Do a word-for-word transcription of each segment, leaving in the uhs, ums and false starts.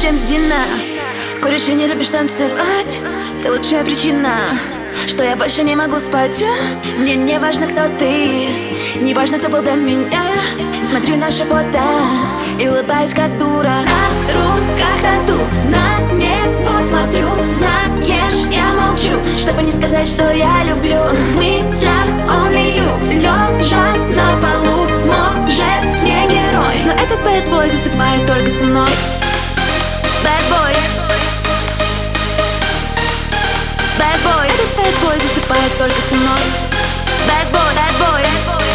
Джеймс Дина. Куришь и не любишь танцевать, ты лучшая причина, что я больше не могу спать. Мне не важно, кто ты, не важно, кто был до меня. Смотрю наши фото и улыбаюсь, как дура. На руках тату, на него смотрю. Знаешь, я молчу, чтобы не сказать, что я люблю. В мыслях only you, лежа на полу, может, не герой, но этот bad boy засыпает только со мной. Bad boy, bad boy, этот bad boy засыпает только со мной. Bad boy, bad boy,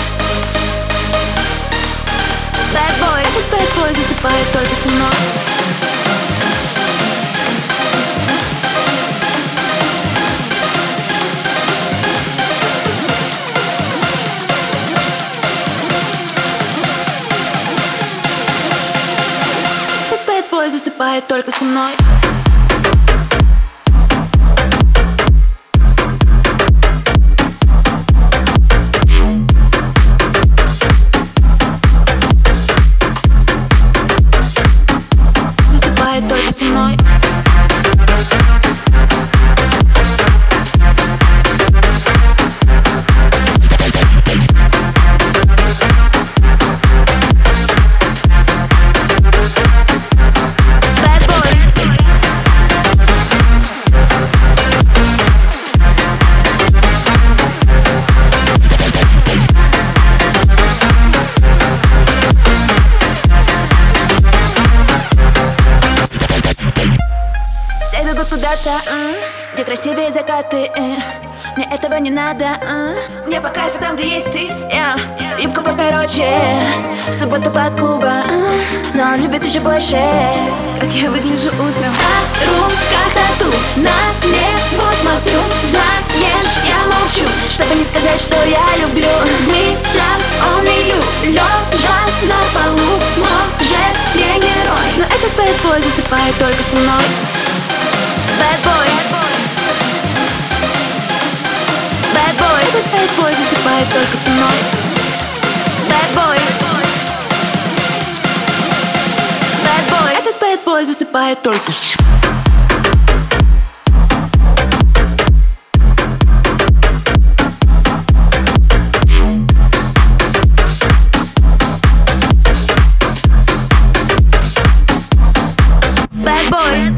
bad boy, этот bad boy засыпает только со мной. Засыпает только со мной. Засыпает только со мной. Куда-то, э, где красивее закаты, э. Мне этого не надо, э. Мне по кайфу там, где есть ты, yeah. Юбка покороче, в субботу по клуба, э. Но он любит еще больше, как я выгляжу утром. На руках тату, на небо смотрю. Знаешь, я молчу, чтобы не сказать, что я люблю. В мыслях only you, лежа на полу, может, не герой, но этот bad boy засыпает только со мной. Bad boy, bad boy, этот bad boy засыпает только со мной. Bad boy, bad boy, этот bad boy засыпает только с... Bad boy.